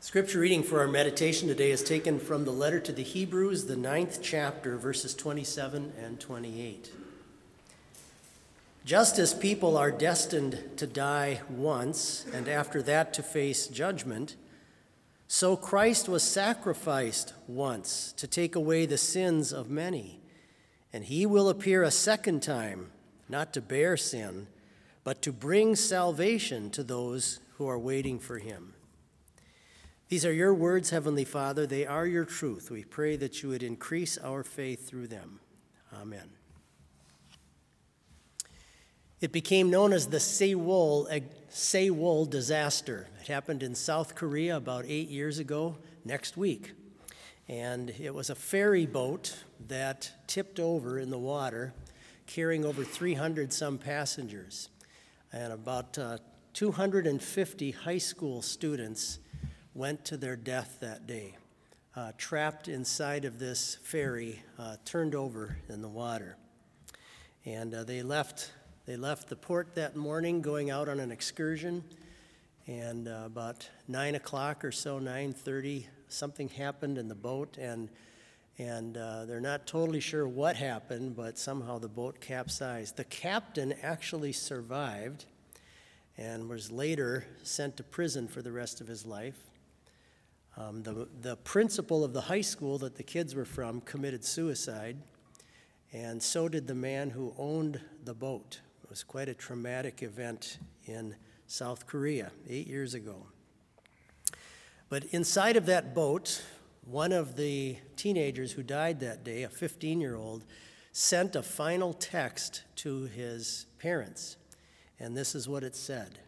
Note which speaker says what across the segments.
Speaker 1: Scripture reading for our meditation today is taken from the letter to the Hebrews, the 9th chapter, verses 27 and 28. Just as people are destined to die once, and after that to face judgment, so Christ was sacrificed once to take away the sins of many, and he will appear a second time, not to bear sin, but to bring salvation to those who are waiting for him. These are your words, Heavenly Father. They are your truth. We pray that you would increase our faith through them. Amen. It became known as the Sewol disaster. It happened in South Korea about 8 years ago, next week. And it was a ferry boat that tipped over in the water, carrying over 300 some passengers. And about 250 high school students went to their death that day, trapped inside of this ferry, turned over in the water. And they left the port that morning, going out on an excursion. And about 9 o'clock or so, 9:30, something happened in the boat, and they're not totally sure what happened, but somehow the boat capsized. The captain actually survived and was later sent to prison for the rest of his life. The principal of the high school that the kids were from committed suicide, and so did the man who owned the boat. It was quite a traumatic event in South Korea 8 years ago. But inside of that boat, one of the teenagers who died that day, a 15-year-old, sent a final text to his parents, and this is what it said.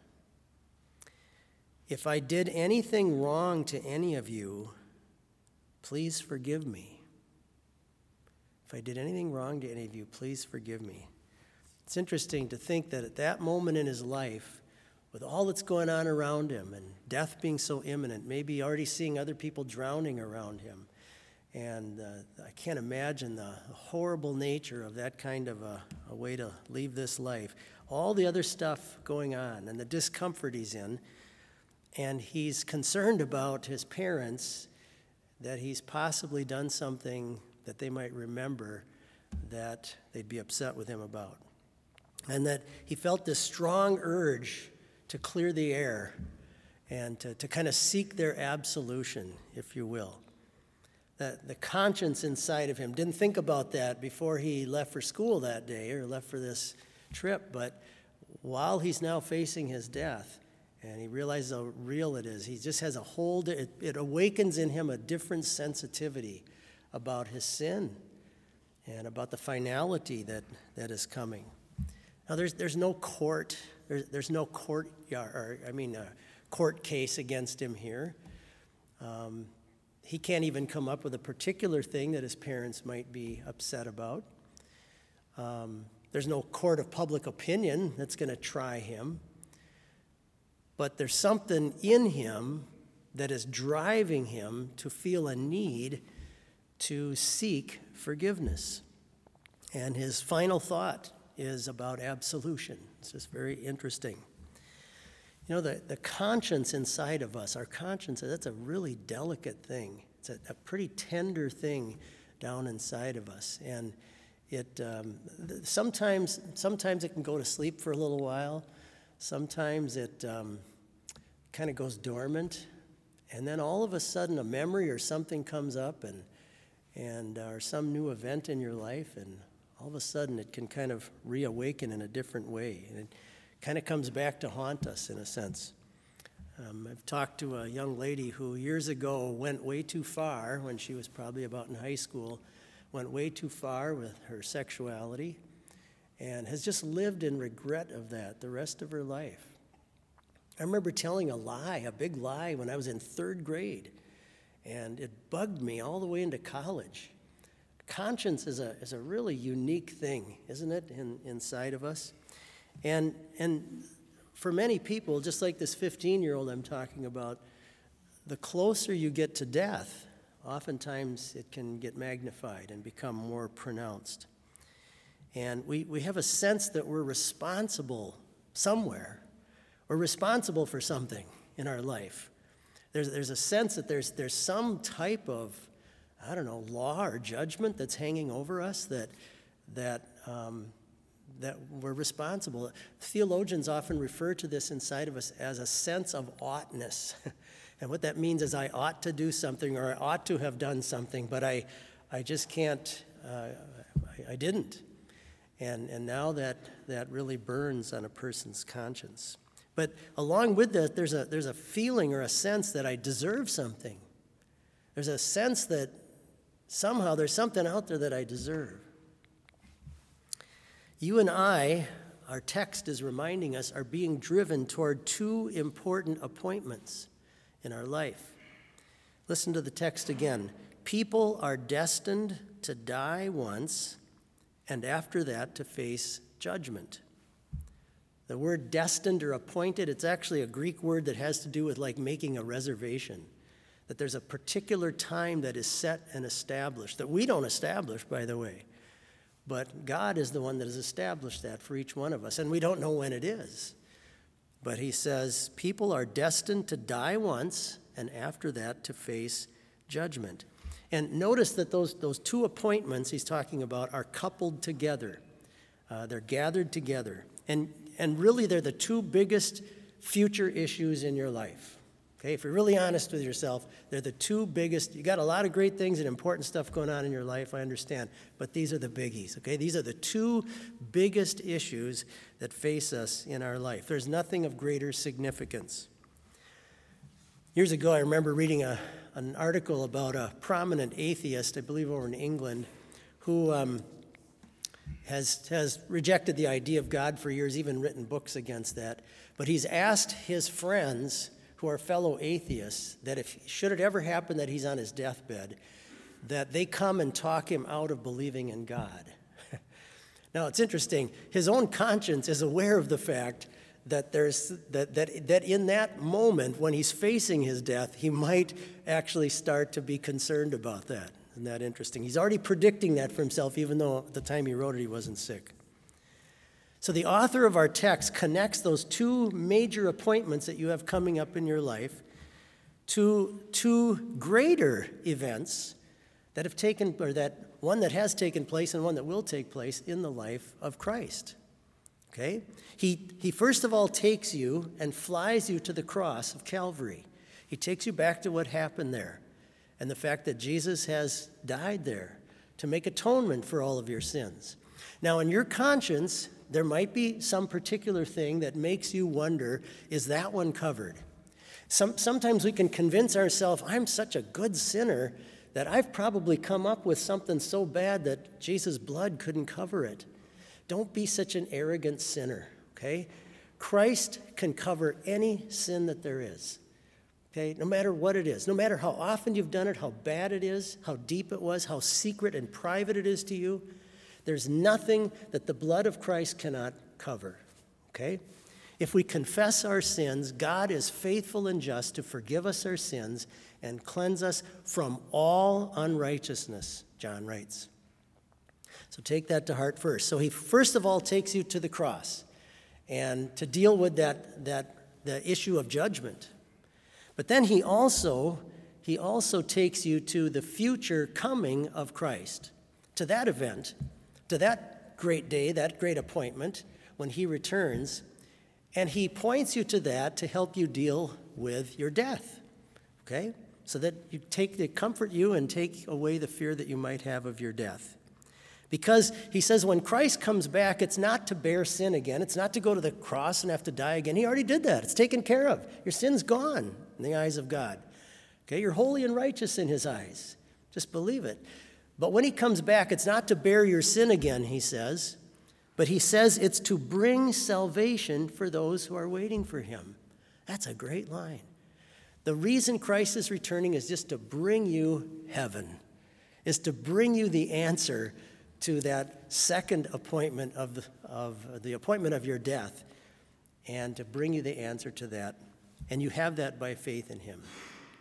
Speaker 1: If I did anything wrong to any of you, please forgive me. If I did anything wrong to any of you, please forgive me. It's interesting to think that at that moment in his life, with all that's going on around him and death being so imminent, maybe already seeing other people drowning around him, and I can't imagine the horrible nature of that kind of a way to leave this life. All the other stuff going on and the discomfort he's in, and he's concerned about his parents, that he's possibly done something that they might remember that they'd be upset with him about. And that he felt this strong urge to clear the air and to kind of seek their absolution, if you will. That the conscience inside of him didn't think about that before he left for school that day or left for this trip, but while he's now facing his death, and he realizes how real it is. He just has a hold. It awakens in him a different sensitivity about his sin and about the finality that is coming. Now, there's no court. There's no court case against him here. He can't even come up with a particular thing that his parents might be upset about. There's no court of public opinion that's going to try him. But there's something in him that is driving him to feel a need to seek forgiveness. And his final thought is about absolution. It's just very interesting. You know, the conscience inside of us, our conscience, that's a really delicate thing. It's a pretty tender thing down inside of us. And it sometimes it can go to sleep for a little while. Sometimes it kind of goes dormant, and then all of a sudden a memory or something comes up or some new event in your life, and all of a sudden it can kind of reawaken in a different way, and it kind of comes back to haunt us in a sense. I've talked to a young lady who years ago went way too far when she was probably about in high school, went way too far with her sexuality, and has just lived in regret of that the rest of her life. I remember telling a big lie, when I was in 3rd grade, and it bugged me all the way into college. Conscience is a really unique thing, isn't it, inside of us? And for many people, just like this 15-year-old I'm talking about, the closer you get to death, oftentimes it can get magnified and become more pronounced. And we have a sense that we're responsible somewhere. We're responsible for something in our life. There's a sense that there's some type of, I don't know, law or judgment that's hanging over us that we're responsible. Theologians often refer to this inside of us as a sense of oughtness. And what that means is I ought to do something, or I ought to have done something, but I just can't, I didn't. And now that really burns on a person's conscience. But along with that, there's a feeling or a sense that I deserve something. There's a sense that somehow there's something out there that I deserve. You and I, our text is reminding us, are being driven toward two important appointments in our life. Listen to the text again. People are destined to die once, and after that to face judgment. The word destined or appointed, it's actually a Greek word that has to do with like making a reservation. That there's a particular time that is set and established, that we don't establish, by the way. But God is the one that has established that for each one of us, and we don't know when it is. But he says, people are destined to die once, and after that to face judgment. And notice that those two appointments he's talking about are coupled together. They're gathered together. And really, they're the two biggest future issues in your life. Okay, if you're really honest with yourself, they're the two biggest. You got a lot of great things and important stuff going on in your life, I understand. But these are the biggies, okay? These are the two biggest issues that face us in our life. There's nothing of greater significance. Years ago, I remember reading an article about a prominent atheist, I believe over in England, who has rejected the idea of God for years, even written books against that. But he's asked his friends, who are fellow atheists, that if should it ever happen that he's on his deathbed, that they come and talk him out of believing in God. Now, it's interesting. His own conscience is aware of the fact that that in that moment when he's facing his death, he might actually start to be concerned about that. Isn't that interesting? He's already predicting that for himself, even though at the time he wrote it, he wasn't sick. So the author of our text connects those two major appointments that you have coming up in your life to two greater events that have taken, or that one that has taken place and one that will take place in the life of Christ. Okay? He first of all takes you and flies you to the cross of Calvary. He takes you back to what happened there and the fact that Jesus has died there to make atonement for all of your sins. Now, in your conscience, there might be some particular thing that makes you wonder, is that one covered? Sometimes we can convince ourselves, I'm such a good sinner that I've probably come up with something so bad that Jesus' blood couldn't cover it. Don't be such an arrogant sinner, okay? Christ can cover any sin that there is, okay? No matter what it is, no matter how often you've done it, how bad it is, how deep it was, how secret and private it is to you, there's nothing that the blood of Christ cannot cover, okay? If we confess our sins, God is faithful and just to forgive us our sins and cleanse us from all unrighteousness, John writes. So take that to heart first. So he first of all takes you to the cross and to deal with the issue of judgment. But then he also takes you to the future coming of Christ, to that event, to that great day, that great appointment when he returns, and he points you to that to help you deal with your death, okay? So that you comfort you and take away the fear that you might have of your death. Because he says when Christ comes back, it's not to bear sin again. It's not to go to the cross and have to die again. He already did that. It's taken care of. Your sin's gone in the eyes of God. Okay, you're holy and righteous in his eyes. Just believe it. But when he comes back, it's not to bear your sin again, he says, but he says it's to bring salvation for those who are waiting for him. That's a great line. The reason Christ is returning is just to bring you heaven, is to bring you the answer to that second appointment of the appointment of your death, and to bring you the answer to that. And you have that by faith in him.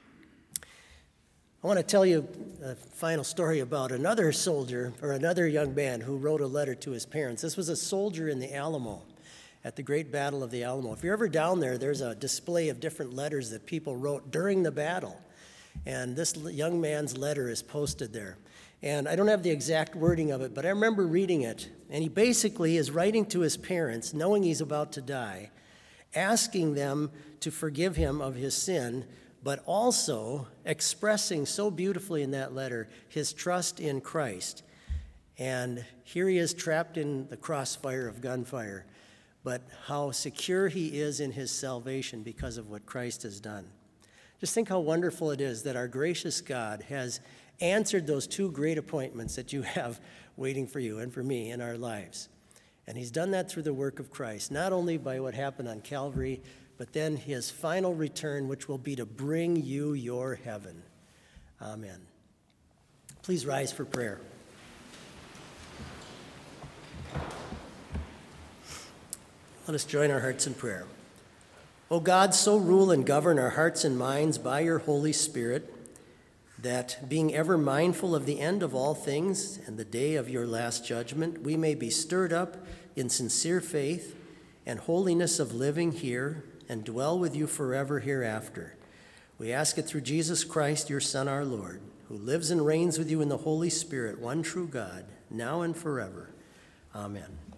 Speaker 1: I want to tell you a final story about another soldier or another young man who wrote a letter to his parents. This was a soldier in the Alamo. at the Great Battle of the Alamo. If you're ever down there, there's a display of different letters that people wrote during the battle. And this young man's letter is posted there. And I don't have the exact wording of it, but I remember reading it. And he basically is writing to his parents, knowing he's about to die, asking them to forgive him of his sin, but also expressing so beautifully in that letter his trust in Christ. And here he is trapped in the crossfire of gunfire, but how secure he is in his salvation because of what Christ has done. Just think how wonderful it is that our gracious God has answered those two great appointments that you have waiting for you and for me in our lives. And he's done that through the work of Christ, not only by what happened on Calvary, but then his final return, which will be to bring you your heaven. Amen. Please rise for prayer. Let us join our hearts in prayer. O God, so rule and govern our hearts and minds by your Holy Spirit, that, being ever mindful of the end of all things and the day of your last judgment, we may be stirred up in sincere faith and holiness of living here and dwell with you forever hereafter. We ask it through Jesus Christ, your Son, our Lord, who lives and reigns with you in the Holy Spirit, one true God, now and forever. Amen.